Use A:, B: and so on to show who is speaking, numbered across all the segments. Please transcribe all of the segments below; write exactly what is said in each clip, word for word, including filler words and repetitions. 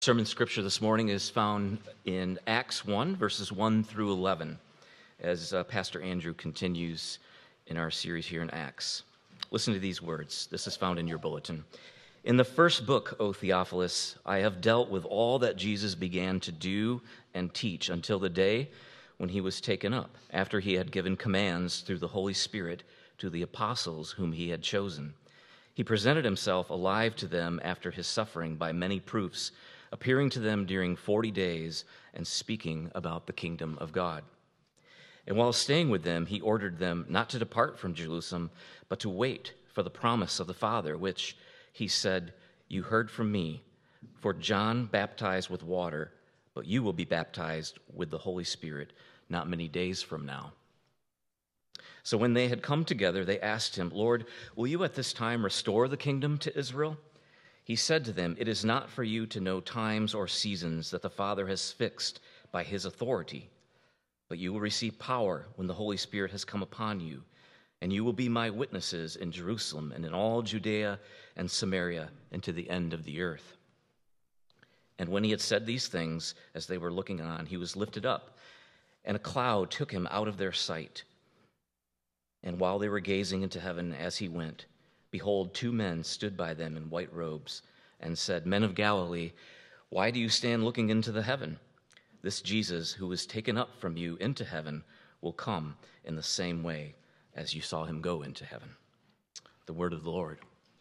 A: Sermon scripture this morning is found in Acts one, verses one through eleven, as uh, Pastor Andrew continues in our series here in Acts. Listen to these words. This is found in your bulletin. In the first book, O Theophilus, I have dealt with all that Jesus began to do and teach until the day when he was taken up, after he had given commands through the Holy Spirit to the apostles whom he had chosen. He presented himself alive to them after his suffering by many proofs, appearing to them during forty days and speaking about the kingdom of God. And while staying with them, he ordered them not to depart from Jerusalem, but to wait for the promise of the Father, which, he said, you heard from me. For John baptized with water, but you will be baptized with the Holy Spirit not many days from now. So when they had come together, they asked him, Lord, will you at this time restore the kingdom to Israel? He said to them, it is not for you to know times or seasons that the Father has fixed by his authority, but you will receive power when the Holy Spirit has come upon you, and you will be my witnesses in Jerusalem and in all Judea and Samaria and to the end of the earth. And when he had said these things, as they were looking on, he was lifted up, and a cloud took him out of their sight. And while they were gazing into heaven as he went, behold, two men stood by them in white robes and said, Men of Galilee, why do you stand looking into the heaven? This Jesus who was taken up from you into heaven will come in the same way as you saw him go into heaven. The word of the Lord.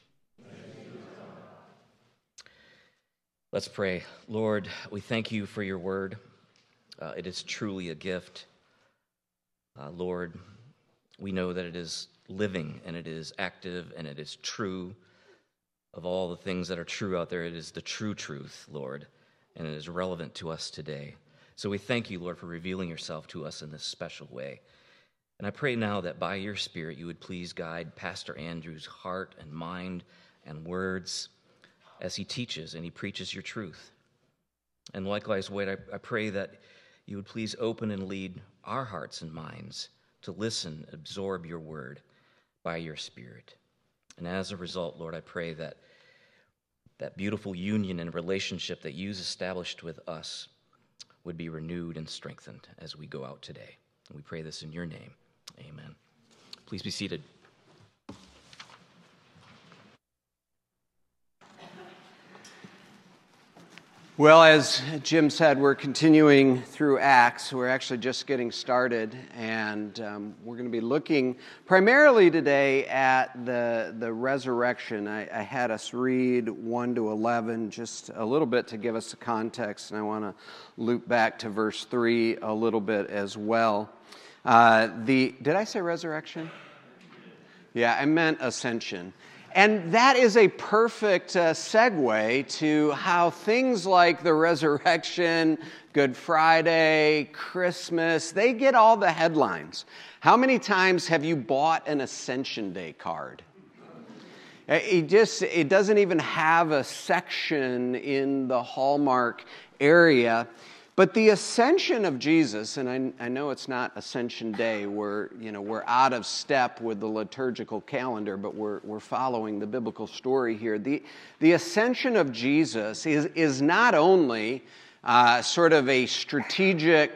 A: Let's pray. Lord, we thank you for your word. Uh, it is truly a gift. Uh, Lord, we know that it is living, and it is active, and it is true. Of all the things that are true out there, it is the true truth, Lord, and it is relevant to us today. So we thank you, Lord, for revealing yourself to us in this special way. And I pray now that by your Spirit you would please guide Pastor Andrew's heart and mind and words as he teaches and he preaches your truth. And likewise, Wade, I, I pray that you would please open and lead our hearts and minds to listen, absorb your word by your Spirit. And as a result, Lord, I pray that that beautiful union and relationship that you've established with us would be renewed and strengthened as we go out today. And we pray this in your name. Amen. Please be seated.
B: Well, as Jim said, we're continuing through Acts. We're actually just getting started, and um, we're going to be looking primarily today at the the resurrection. I, I had us read one to eleven, just a little bit to give us the context, and I want to loop back to verse three a little bit as well. Uh, the did I say resurrection? Yeah, I meant ascension. And that is a perfect uh, segue to how things like the resurrection, Good Friday, Christmas, they get all the headlines. How many times have you bought an Ascension Day card? It just it doesn't even have a section in the Hallmark area. But the ascension of Jesus, and I, I know it's not Ascension Day, we're, you know, we're out of step with the liturgical calendar, but we're, we're following the biblical story here. The, the ascension of Jesus is, is not only uh, sort of a strategic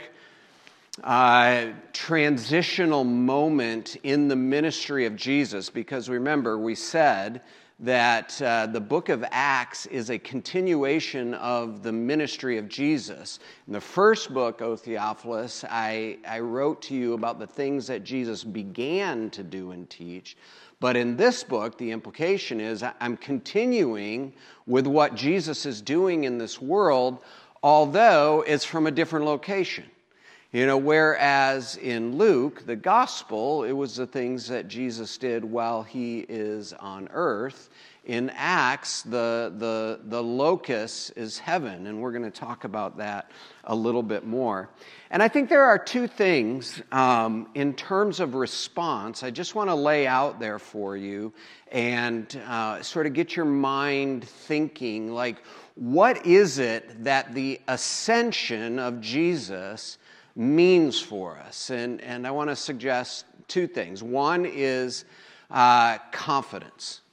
B: uh, transitional moment in the ministry of Jesus, because remember, we said that uh, the book of Acts is a continuation of the ministry of Jesus. In the first book, O Theophilus, I, I wrote to you about the things that Jesus began to do and teach. But in this book, the implication is I'm continuing with what Jesus is doing in this world, although it's from a different location. You know, whereas in Luke, the gospel, it was the things that Jesus did while he is on earth. In Acts, the, the, the locus is heaven, and we're going to talk about that a little bit more. And I think there are two things um, in terms of response I just want to lay out there for you and uh, sort of get your mind thinking, like, what is it that the ascension of Jesus means for us? And, and I want to suggest two things. One is uh, confidence. You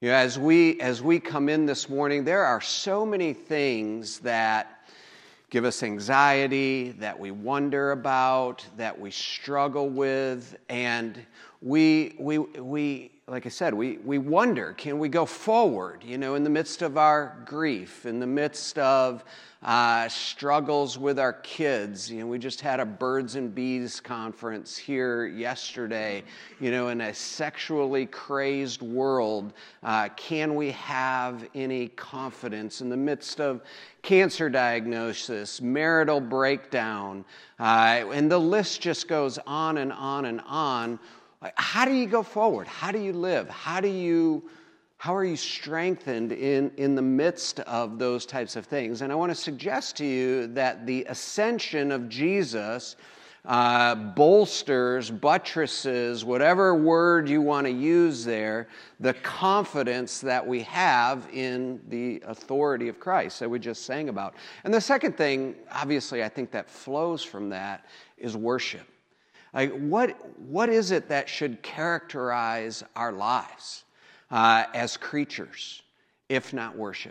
B: You know, as we as we come in this morning, there are so many things that give us anxiety, that we wonder about, that we struggle with, and we we we like I said, we we wonder, can we go forward? You know, in the midst of our grief, in the midst of uh, struggles with our kids. You know, we just had a Birds and Bees conference here yesterday. You know, in a sexually crazed world, uh, can we have any confidence in the midst of cancer diagnosis, marital breakdown, uh, and the list just goes on and on and on. How do you go forward? How do you live? How do you, how are you strengthened in, in the midst of those types of things? And I want to suggest to you that the ascension of Jesus uh, bolsters, buttresses, whatever word you want to use there, the confidence that we have in the authority of Christ that we just sang about. And the second thing, obviously, I think that flows from that is worship. Like, what, what is it that should characterize our lives uh, as creatures, if not worship?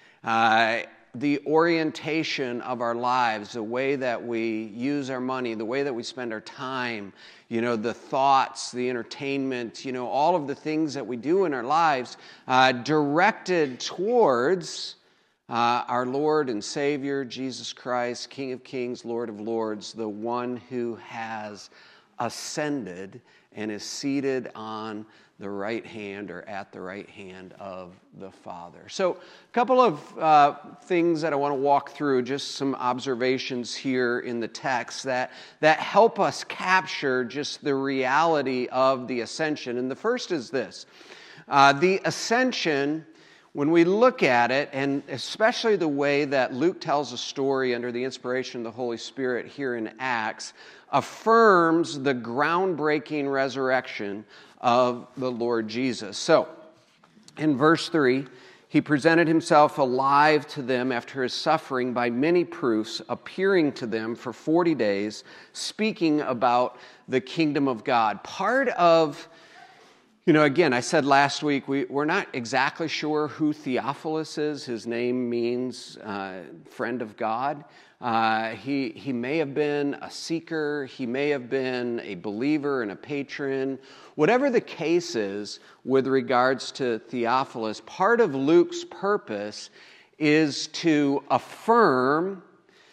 B: Uh, the orientation of our lives, the way that we use our money, the way that we spend our time, you know, the thoughts, the entertainment, you know, all of the things that we do in our lives uh, directed towards Uh, our Lord and Savior, Jesus Christ, King of Kings, Lord of Lords, the one who has ascended and is seated on the right hand or at the right hand of the Father. So a couple of uh, things that I want to walk through, just some observations here in the text that, that help us capture just the reality of the ascension. And the first is this. Uh, the ascension, when we look at it, and especially the way that Luke tells a story under the inspiration of the Holy Spirit here in Acts, affirms the groundbreaking resurrection of the Lord Jesus. So, in verse three, he presented himself alive to them after his suffering by many proofs, appearing to them for forty days, speaking about the kingdom of God. Part of You know, again, I said last week, we, we're not exactly sure who Theophilus is. His name means uh, friend of God. Uh, he, he may have been a seeker. He may have been a believer and a patron. Whatever the case is with regards to Theophilus, part of Luke's purpose is to affirm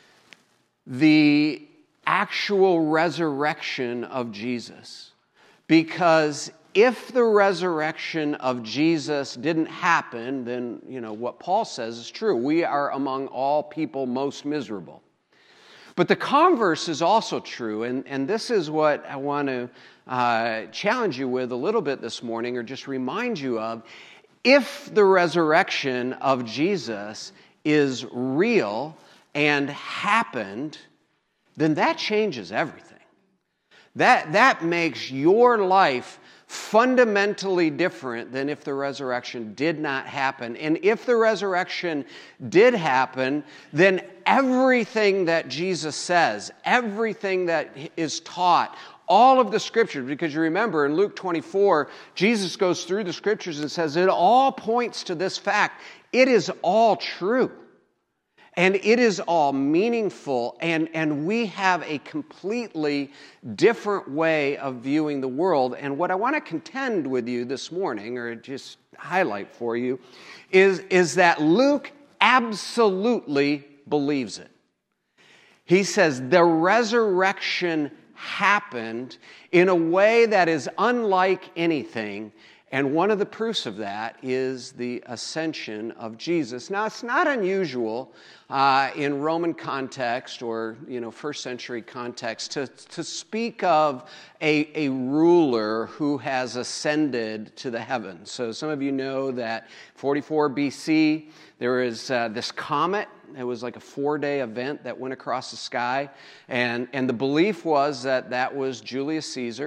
B: the actual resurrection of Jesus. Because if the resurrection of Jesus didn't happen, then, you know, what Paul says is true. We are among all people most miserable. But the converse is also true, and, and this is what I want to uh, challenge you with a little bit this morning, or just remind you of. If the resurrection of Jesus is real and happened, then that changes everything. That, that makes your life fundamentally different than if the resurrection did not happen. And if the resurrection did happen, then everything that Jesus says, everything that is taught, all of the scriptures, because you remember in Luke twenty-four, Jesus goes through the scriptures and says it all points to this fact. It is all true. And it is all meaningful, and, and we have a completely different way of viewing the world. And what I want to contend with you this morning, or just highlight for you, is, is that Luke absolutely believes it. He says the resurrection happened in a way that is unlike anything. And one of the proofs of that is the ascension of Jesus. Now, it's not unusual uh, in Roman context or, you know, first century context to, to speak of a, a ruler who has ascended to the heavens. So some of you know that forty-four B C, there was uh, this comet. It was like a four-day event that went across the sky. And, and the belief was that that was Julius Caesar.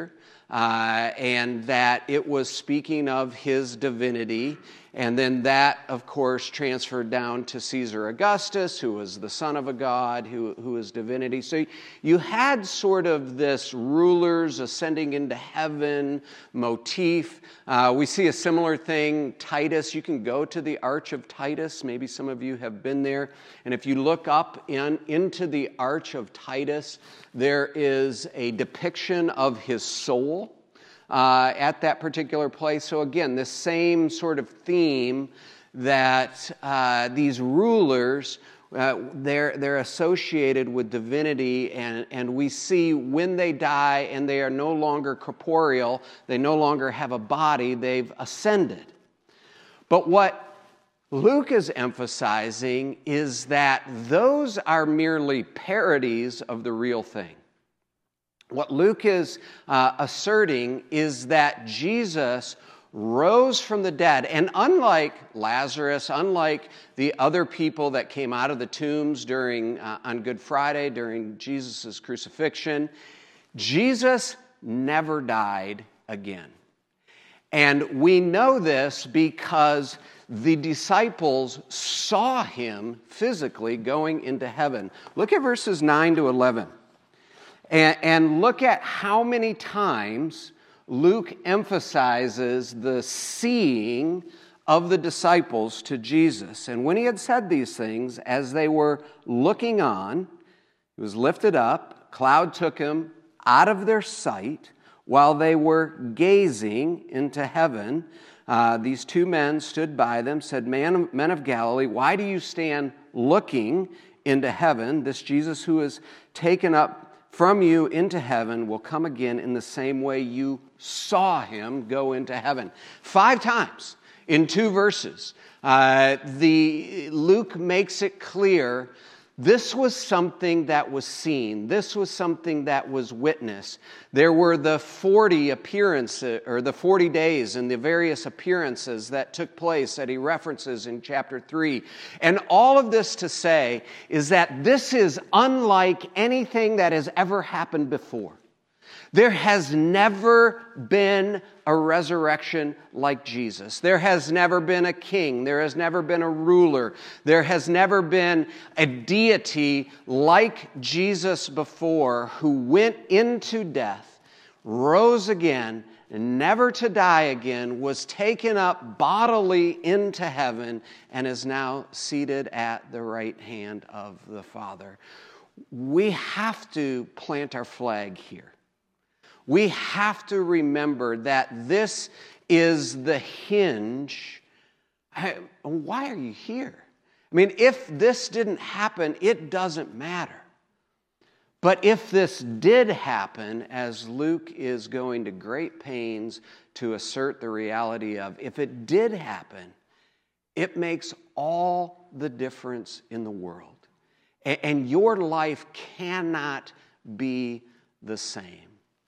B: uh, and that it was speaking of his divinity. And then that, of course, transferred down to Caesar Augustus, who was the son of a god, who, who is divinity. So you had sort of this rulers ascending into heaven motif. Uh, we see a similar thing, Titus. You can go to the Arch of Titus. Maybe some of you have been there. And if you look up in, into the Arch of Titus, there is a depiction of his soul Uh, at that particular place. So again, the same sort of theme that uh, these rulers, uh, they're, they're associated with divinity, and, and we see when they die and they are no longer corporeal, they no longer have a body, they've ascended. But what Luke is emphasizing is that those are merely parodies of the real thing. What Luke is uh, asserting is that Jesus rose from the dead. And unlike Lazarus, unlike the other people that came out of the tombs during uh, on Good Friday, during Jesus' crucifixion, Jesus never died again. And we know this because the disciples saw him physically going into heaven. Look at verses nine to eleven. And look at how many times Luke emphasizes the seeing of the disciples to Jesus. And when he had said these things, as they were looking on, he was lifted up, cloud took him out of their sight while they were gazing into heaven. Uh, these two men stood by them, said, Men, men of Galilee, why do you stand looking into heaven? This Jesus who is taken up from you into heaven will come again in the same way you saw him go into heaven. Five times in two verses, uh, the Luke makes it clear this was something that was seen. This was something that was witnessed. There were the forty appearances, or the forty days and the various appearances that took place that he references in chapter three. And all of this to say is that this is unlike anything that has ever happened before. There has never been a resurrection like Jesus. There has never been a king. There has never been a ruler. There has never been a deity like Jesus before, who went into death, rose again, never to die again, was taken up bodily into heaven, and is now seated at the right hand of the Father. We have to plant our flag here. We have to remember that this is the hinge. I, why are you here? I mean, if this didn't happen, it doesn't matter. But if this did happen, as Luke is going to great pains to assert the reality of, if it did happen, it makes all the difference in the world. And, and your life cannot be the same.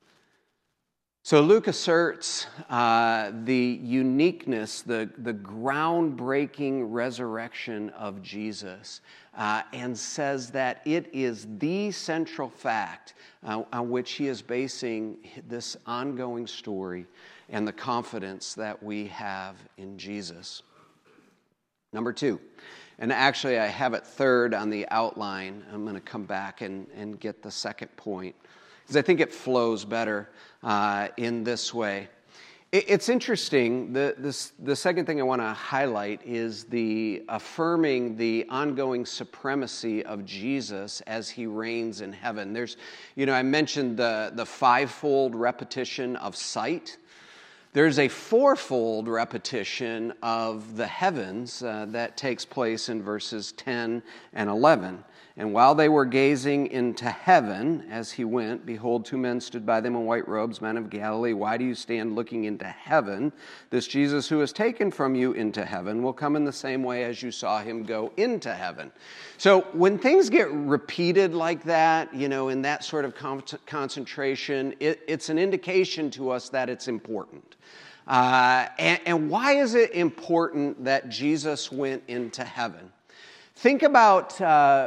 B: So Luke asserts uh, the uniqueness, the, the groundbreaking resurrection of Jesus, uh, and says that it is the central fact uh, on which he is basing this ongoing story and the confidence that we have in Jesus. Number two, and actually I have it third on the outline. I'm going to come back and, and get the second point, because I think it flows better uh, in this way. It, it's interesting, the, this, the second thing I want to highlight is the affirming the ongoing supremacy of Jesus as he reigns in heaven. There's, you know, I mentioned the, the fivefold repetition of sight. There's a fourfold repetition of the heavens uh, that takes place in verses ten and eleven. And while they were gazing into heaven as he went, behold, two men stood by them in white robes, men of Galilee. Why do you stand looking into heaven? This Jesus who is taken from you into heaven will come in the same way as you saw him go into heaven. So when things get repeated like that, you know, in that sort of con- concentration, it, it's an indication to us that it's important. Uh, and, and why is it important that Jesus went into heaven? Think about... Uh,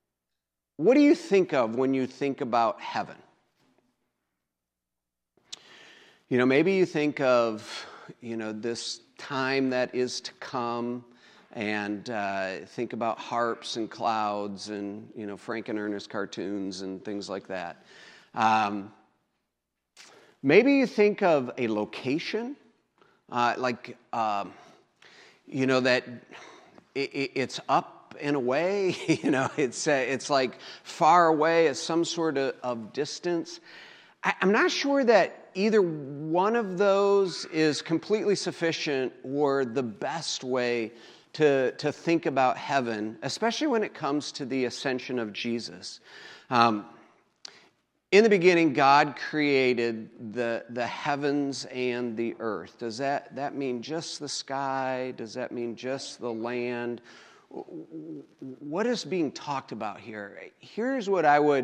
B: What do you think of when you think about heaven? You know, maybe you think of, you know, this time that is to come, and uh, think about harps and clouds and, you know, Frank and Ernest cartoons and things like that. Um, maybe you think of a location, uh, like, um, you know, that it, it's up and away, you know, it's, uh, it's like far away at some sort of, of distance. I, I'm not sure that either one of those is completely sufficient or the best way to, to think about heaven, especially when it comes to the ascension of Jesus. Um, in the beginning, God created the, the heavens and the earth. Does that, that mean just the sky? Does that mean just the land? What is being talked about here? Here's what I would...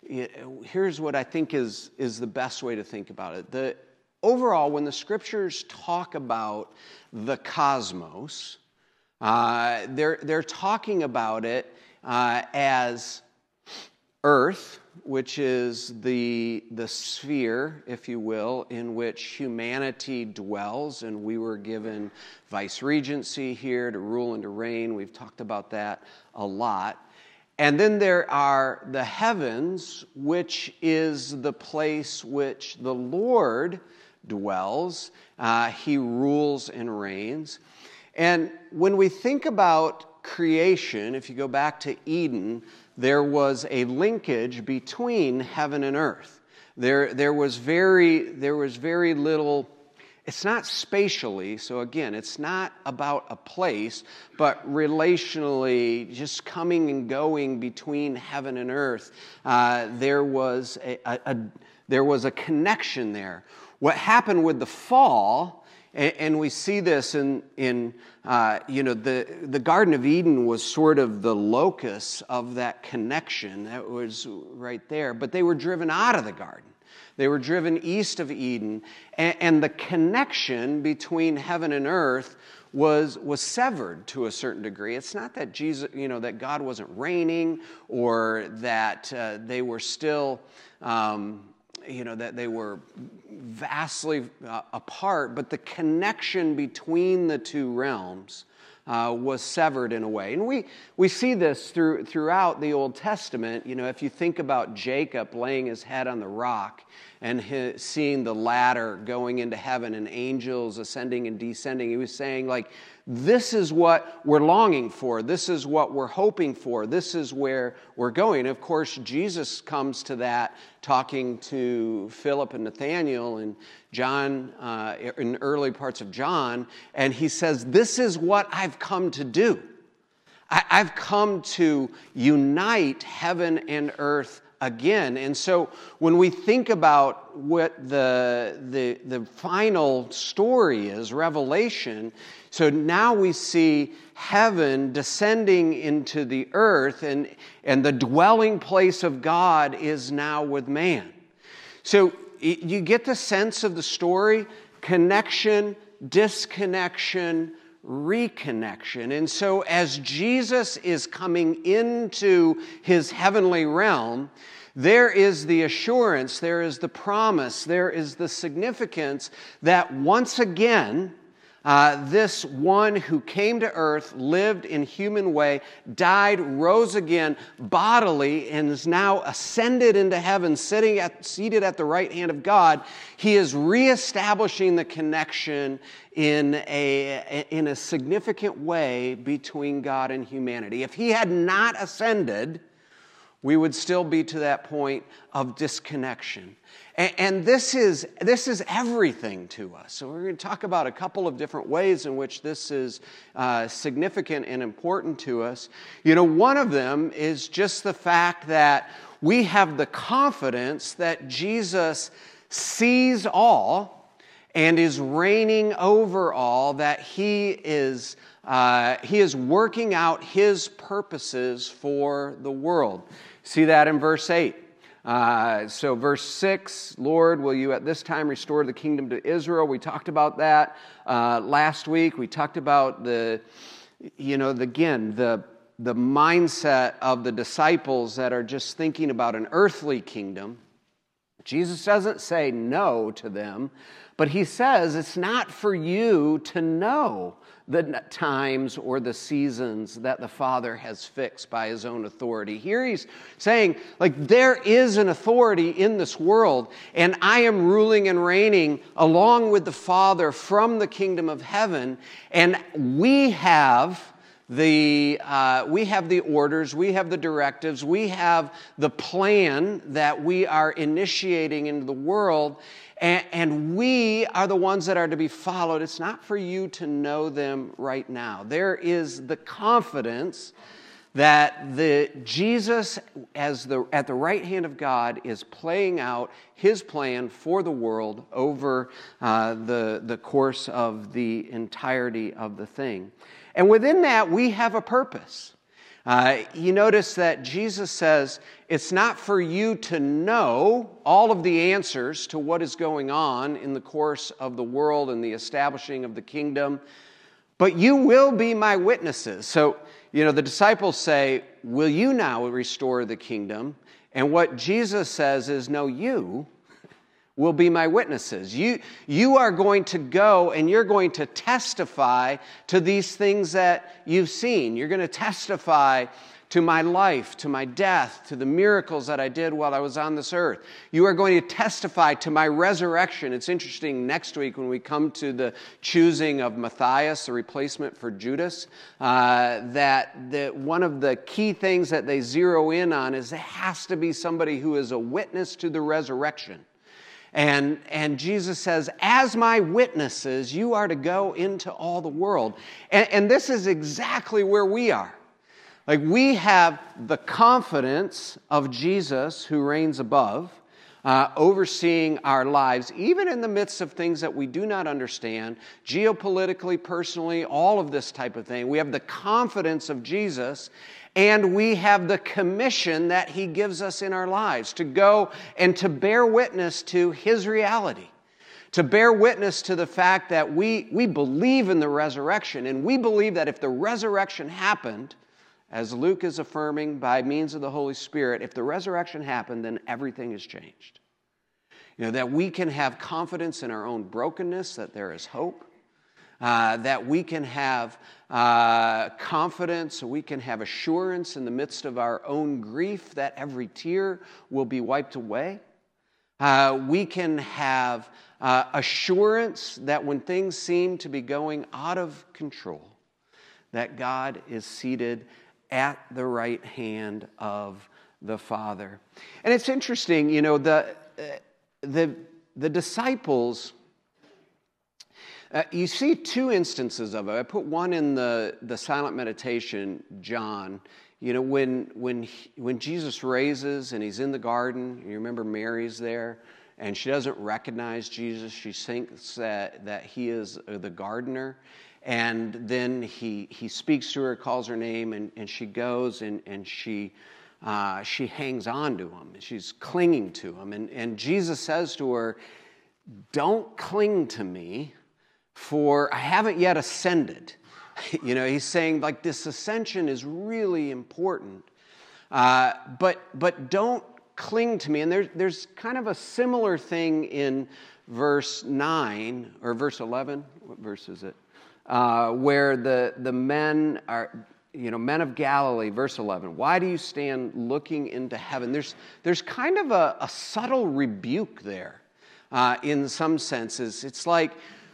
B: Here's what I think is, is the best way to think about it. The, overall, when the scriptures talk about the cosmos, uh, they're, they're talking about it uh, as earth, which is the, the sphere, if you will, in which humanity dwells, and we were given vice-regency here to rule and to reign. We've talked about that a lot. And then there are the heavens, which is the place which the Lord dwells. Uh, he rules and reigns. And when we think about creation, if you go back to Eden, there was a linkage between heaven and earth. There, there was very, there was very little. It's not spatially, so again, it's not about a place, but relationally, just coming and going between heaven and earth. Uh, there was a, a, a there was a connection there. What happened with the fall, and, and we see this in in uh, you know the the Garden of Eden was sort of the locus of that connection. That was right there, but they were driven out of the garden. They were driven east of Eden, and, and the connection between heaven and earth was was severed to a certain degree. It's not that Jesus, you know, that God wasn't reigning, or that uh, they were still, um, you know, that they were vastly uh, apart, but the connection between the two realms Uh, was severed in a way. And we, we see this through, throughout the Old Testament. You know, if you think about Jacob laying his head on the rock and his, seeing the ladder going into heaven and angels ascending and descending, he was saying, like, this is what we're longing for. This is what we're hoping for. This is where we're going. And of course, Jesus comes to that talking to Philip and Nathanael and John, uh, in early parts of John, and he says, this is what I've come to do. I, I've come to unite heaven and earth again. And so when we think about what the, the, the final story is, Revelation, so now we see heaven descending into the earth, and, and the dwelling place of God is now with man. So you get the sense of the story: connection, disconnection, reconnection. And so as Jesus is coming into his heavenly realm, there is the assurance, there is the promise, there is the significance that once again, Uh, this one who came to earth, lived in human way, died, rose again bodily, and is now ascended into heaven, sitting at, seated at the right hand of God. He is reestablishing the connection in a, in a significant way between God and humanity. If he had not ascended, we would still be to that point of disconnection. And this is this is everything to us. So we're going to talk about a couple of different ways in which this is uh, significant and important to us. You know, one of them is just the fact that we have the confidence that Jesus sees all and is reigning over all, that he is uh, he is working out his purposes for the world. See that in verse eight. Uh, so verse six, Lord, will you at this time restore the kingdom to Israel? We talked about that uh, last week. We talked about the, you know, the, again, the, the mindset of the disciples that are just thinking about an earthly kingdom. Jesus doesn't say no to them, But he says it's not for you to know the times or the seasons that the Father has fixed by his own authority. Here he's saying, like, there is an authority in this world, and I am ruling and reigning along with the Father from the kingdom of heaven, and we have the uh, we have the orders, we have the directives, we have the plan that we are initiating into the world, and, and we are the ones that are to be followed. It's not for you to know them right now. There is the confidence that the Jesus, as the at the right hand of God, is playing out his plan for the world over uh, the the course of the entirety of the thing. And within that, we have a purpose. Uh, you notice that Jesus says, it's not for you to know all of the answers to what is going on in the course of the world and the establishing of the kingdom, but you will be my witnesses. So, you know, the disciples say, will you now restore the kingdom? And what Jesus says is, no, you will be my witnesses. You, you are going to go and you're going to testify to these things that you've seen. You're going to testify to my life, to my death, to the miracles that I did while I was on this earth. You are going to testify to my resurrection. It's interesting, next week when we come to the choosing of Matthias, the replacement for Judas, uh, that the, one of the key things that they zero in on is there has to be somebody who is a witness to the resurrection. And, and Jesus says, as my witnesses, you are to go into all the world. And, and this is exactly where we are. Like, we have the confidence of Jesus who reigns above, uh, overseeing our lives, even in the midst of things that we do not understand, geopolitically, personally, all of this type of thing. We have the confidence of Jesus, and we have the commission that he gives us in our lives to go and to bear witness to his reality, to bear witness to the fact that we, we believe in the resurrection, and we believe that if the resurrection happened, as Luke is affirming by means of the Holy Spirit, if the resurrection happened, then everything has changed. You know, that we can have confidence in our own brokenness, that there is hope. Uh, that we can have uh, confidence, we can have assurance in the midst of our own grief that every tear will be wiped away. Uh, we can have uh, assurance that when things seem to be going out of control, that God is seated at the right hand of the Father. And it's interesting, you know, the uh, the the disciples. Uh, you see two instances of it. I put one in the, the silent meditation, John. You know, when when he, when Jesus raises and he's in the garden, you remember Mary's there, and she doesn't recognize Jesus. She thinks that, that he is the gardener. And then he he speaks to her, calls her name, and, and she goes and, and she uh, she hangs on to him. She's clinging to him. And, and Jesus says to her, don't cling to me, for I haven't yet ascended. You know, he's saying, like, this ascension is really important. Uh, but but don't cling to me. And there's, there's kind of a similar thing in verse nine, or verse eleven. What verse is it? Uh, where the, the men are, you know, men of Galilee, verse eleven. Why do you stand looking into heaven? There's, there's kind of a, a subtle rebuke there uh, in some senses. It's like,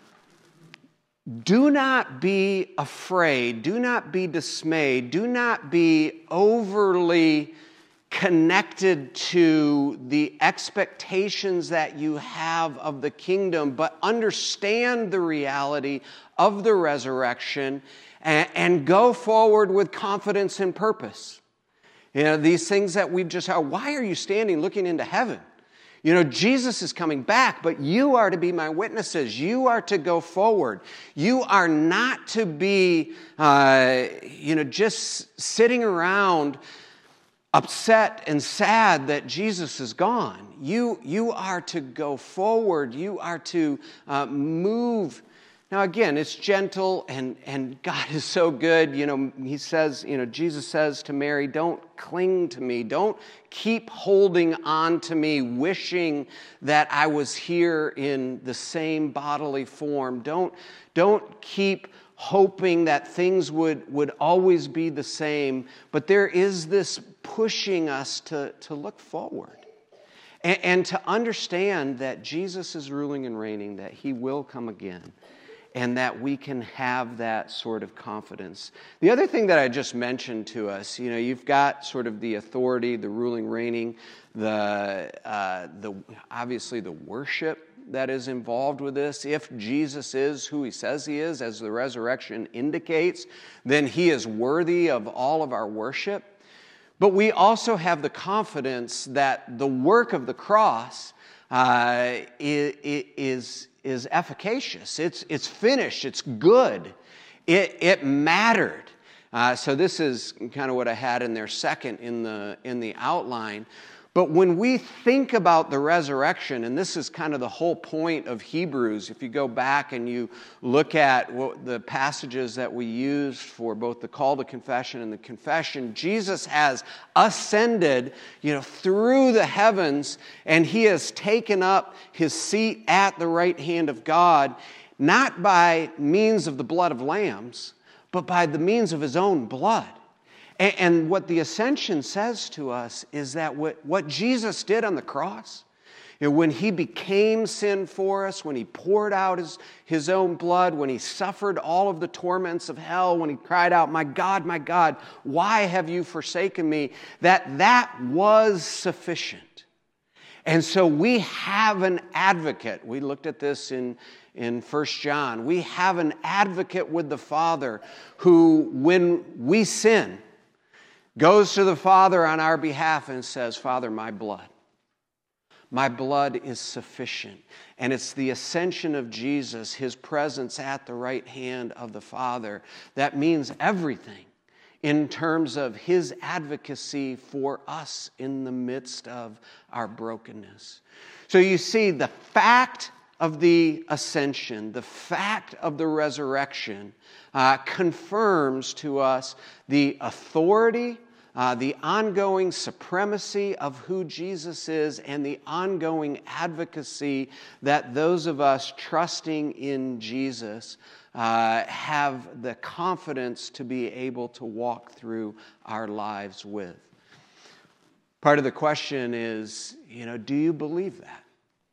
B: do not be afraid, do not be dismayed, do not be overly connected to the expectations that you have of the kingdom, but understand the reality of the resurrection and, and go forward with confidence and purpose. You know, these things that we've just heard, why are you standing looking into heaven? You know, Jesus is coming back, but you are to be my witnesses. You are to go forward. You are not to be, uh, you know, just sitting around upset and sad that Jesus is gone. You, you are to go forward. You are to uh, move. Now, again, it's gentle, and, and God is so good. You know, he says, you know, Jesus says to Mary, don't cling to me. Don't keep holding on to me, wishing that I was here in the same bodily form. Don't, don't keep hoping that things would, would always be the same. But there is this pushing us to, to look forward and, and to understand that Jesus is ruling and reigning, that he will come again, and that we can have that sort of confidence. The other thing that I just mentioned to us, you know, you've got sort of the authority, the ruling, reigning, the uh, the obviously the worship that is involved with this. If Jesus is who he says he is, as the resurrection indicates, then he is worthy of all of our worship. But we also have the confidence that the work of the cross uh, is is efficacious. It's, it's finished. It's good. It, it mattered. Uh, so this is kind of what I had in there second in the, in the outline. But when we think about the resurrection, and this is kind of the whole point of Hebrews, if you go back and you look at what the passages that we used for both the call to confession and the confession, Jesus has ascended, you know, through the heavens, and he has taken up his seat at the right hand of God, not by means of the blood of lambs, but by the means of his own blood. And what the ascension says to us is that what, what Jesus did on the cross, you know, when he became sin for us, when he poured out his, his own blood, when he suffered all of the torments of hell, when he cried out, "My God, my God, why have you forsaken me?" that that was sufficient. And so we have an advocate. We looked at this in, in First John. We have an advocate with the Father who, when we sin, goes to the Father on our behalf and says, "Father, my blood, my blood is sufficient." And it's the ascension of Jesus, his presence at the right hand of the Father, that means everything in terms of his advocacy for us in the midst of our brokenness. So you see, the fact of the ascension, the fact of the resurrection, uh, confirms to us the authority, Uh, the ongoing supremacy of who Jesus is, and the ongoing advocacy that those of us trusting in Jesus uh, have the confidence to be able to walk through our lives with. Part of the question is, you know, do you believe that?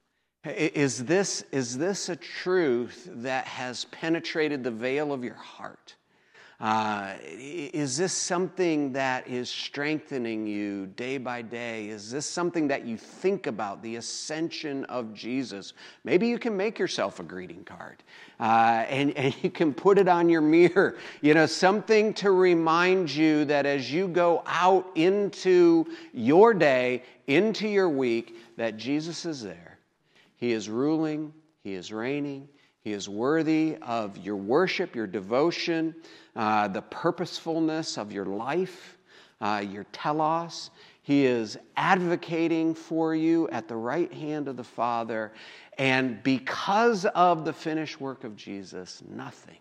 B: Is this, is this a truth that has penetrated the veil of your heart? Uh, is this something that is strengthening you day by day? Is this something that you think about, the ascension of Jesus? Maybe you can make yourself a greeting card, uh, and, and you can put it on your mirror. You know, something to remind you that as you go out into your day, into your week, that Jesus is there. He is ruling. He is reigning. He is worthy of your worship, your devotion, uh, the purposefulness of your life, uh, your telos. He is advocating for you at the right hand of the Father. And because of the finished work of Jesus, nothing,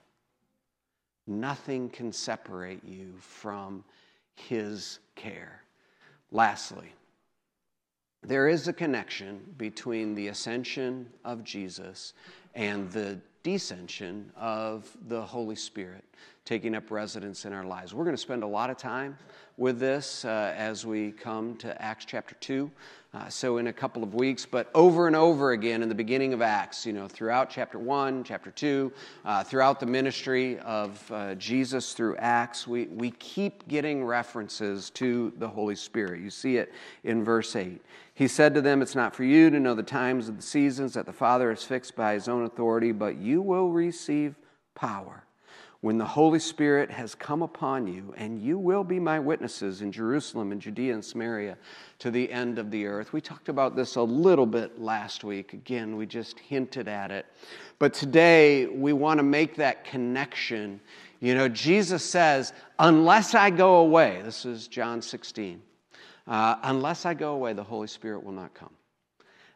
B: nothing can separate you from his care. Lastly, there is a connection between the ascension of Jesus and the descension of the Holy Spirit taking up residence in our lives. We're going to spend a lot of time with this uh, as we come to Acts chapter two. Uh, so in a couple of weeks, but over and over again in the beginning of Acts, you know, throughout chapter one, chapter two, uh, throughout the ministry of uh, Jesus through Acts, we, we keep getting references to the Holy Spirit. You see it in verse eight. He said to them, "It's not for you to know the times of the seasons that the Father has fixed by his own authority, but you will receive power when the Holy Spirit has come upon you, and you will be my witnesses in Jerusalem and Judea and Samaria to the end of the earth." We talked about this a little bit last week. Again, we just hinted at it. But today, we want to make that connection. You know, Jesus says, unless I go away, this is John sixteen, uh, unless I go away, the Holy Spirit will not come.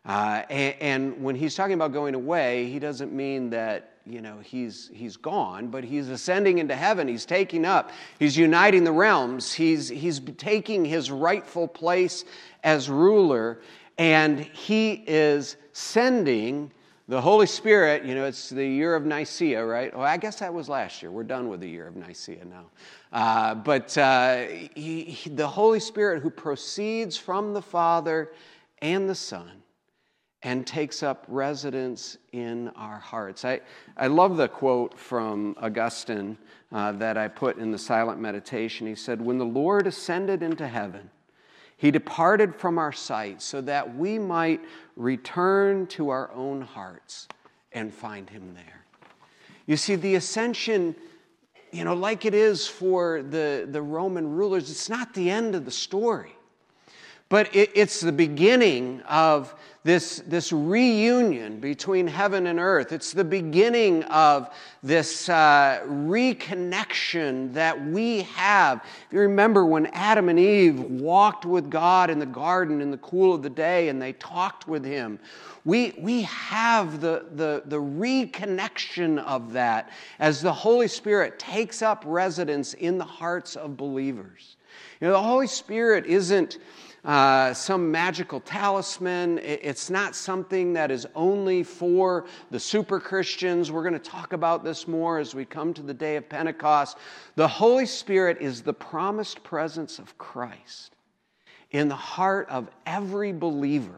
B: Uh, and, and when he's talking about going away, he doesn't mean that, you know, he's he's gone, but he's ascending into heaven. He's taking up. He's uniting the realms. He's he's taking his rightful place as ruler, and he is sending the Holy Spirit. You know, it's the year of Nicaea, right? Well, I guess that was last year. We're done with the year of Nicaea now. Uh, but uh, he, he, the Holy Spirit who proceeds from the Father and the Son and takes up residence in our hearts. I, I love the quote from Augustine uh, that I put in the silent meditation. He said, "When the Lord ascended into heaven, he departed from our sight so that we might return to our own hearts and find him there." You see, the ascension, you know, like it is for the, the Roman rulers, it's not the end of the story. But it, it's the beginning of this, this reunion between heaven and earth. It's the beginning of this uh, reconnection that we have. If you remember when Adam and Eve walked with God in the garden in the cool of the day and they talked with him, we, we have the, the, the reconnection of that as the Holy Spirit takes up residence in the hearts of believers. You know, the Holy Spirit isn't Uh, some magical talisman. It's not something that is only for the super Christians. We're going to talk about this more as we come to the day of Pentecost. The Holy Spirit is the promised presence of Christ in the heart of every believer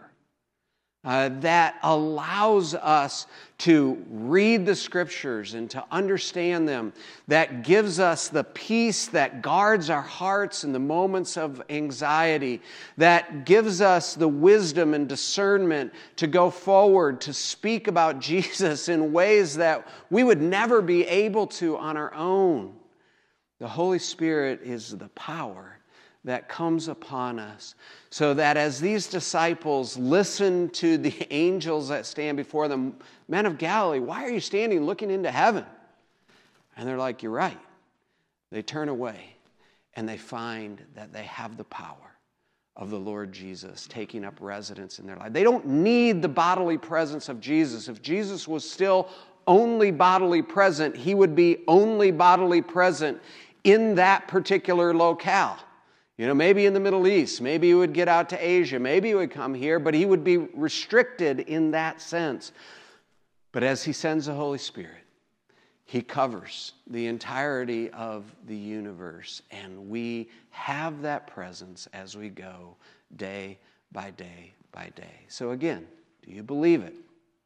B: uh, that allows us to read the Scriptures and to understand them, that gives us the peace that guards our hearts in the moments of anxiety, that gives us the wisdom and discernment to go forward, to speak about Jesus in ways that we would never be able to on our own. The Holy Spirit is the power that comes upon us, so that as these disciples listen to the angels that stand before them, "Men of Galilee, why are you standing looking into heaven?" And they're like, "You're right." They turn away and they find that they have the power of the Lord Jesus taking up residence in their life. They don't need the bodily presence of Jesus. If Jesus was still only bodily present, he would be only bodily present in that particular locale. You know, maybe in the Middle East, maybe he would get out to Asia, maybe he would come here, but he would be restricted in that sense. But as he sends the Holy Spirit, he covers the entirety of the universe, and we have that presence as we go day by day by day. So again, do you believe it?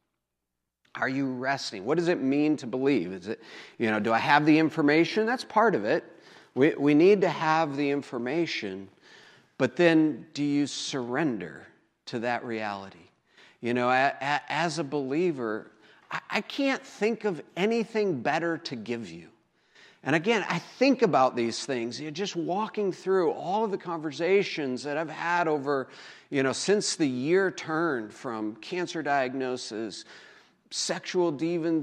B: Are you resting? What does it mean to believe? Is it, you know, do I have the information? That's part of it. We, we need to have the information, but then do you surrender to that reality? You know, a, a, as a believer, I, I can't think of anything better to give you. And again, I think about these things, you know, just walking through all of the conversations that I've had over, you know, since the year turned from cancer diagnosis, sexual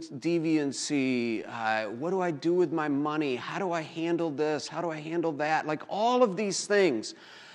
B: deviancy, uh, what do I do with my money? How do I handle this? How do I handle that? Like all of these things.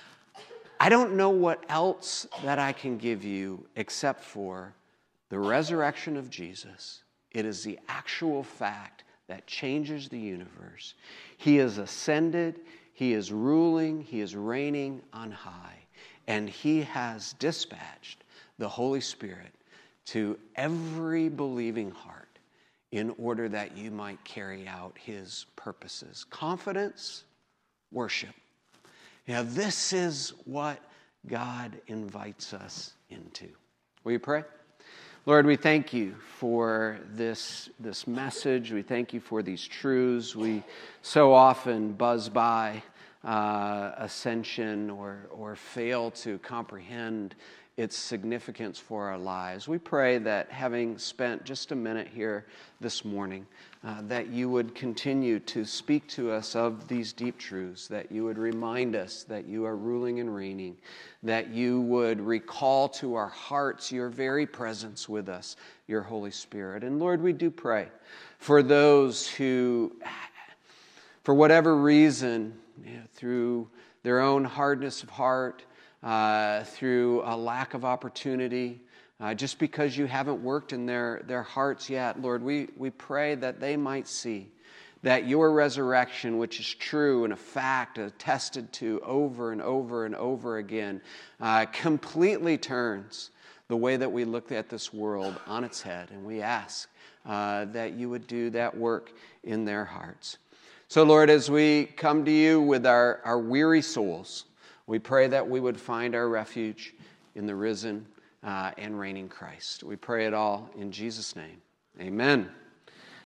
B: I don't know what else that I can give you except for the resurrection of Jesus. It is the actual fact that changes the universe. He is ascended, he is ruling, he is reigning on high, and he has dispatched the Holy Spirit to every believing heart in order that you might carry out his purposes. Confidence, worship. You know, this is what God invites us into. Will you pray? Lord, we thank you for this, this message. We thank you for these truths. We so often buzz by uh, ascension or, or fail to comprehend its significance for our lives. We pray that having spent just a minute here this morning, uh, that you would continue to speak to us of these deep truths, that you would remind us that you are ruling and reigning, that you would recall to our hearts your very presence with us, your Holy Spirit. And Lord, we do pray for those who, for whatever reason, you know, through their own hardness of heart, Uh, through a lack of opportunity, Uh, just because you haven't worked in their, their hearts yet, Lord, we, we pray that they might see that your resurrection, which is true and a fact, attested to over and over and over again, uh, completely turns the way that we look at this world on its head. And we ask uh, that you would do that work in their hearts. So, Lord, as we come to you with our, our weary souls, we pray that we would find our refuge in the risen uh, and reigning Christ. We pray it all in Jesus' name. Amen.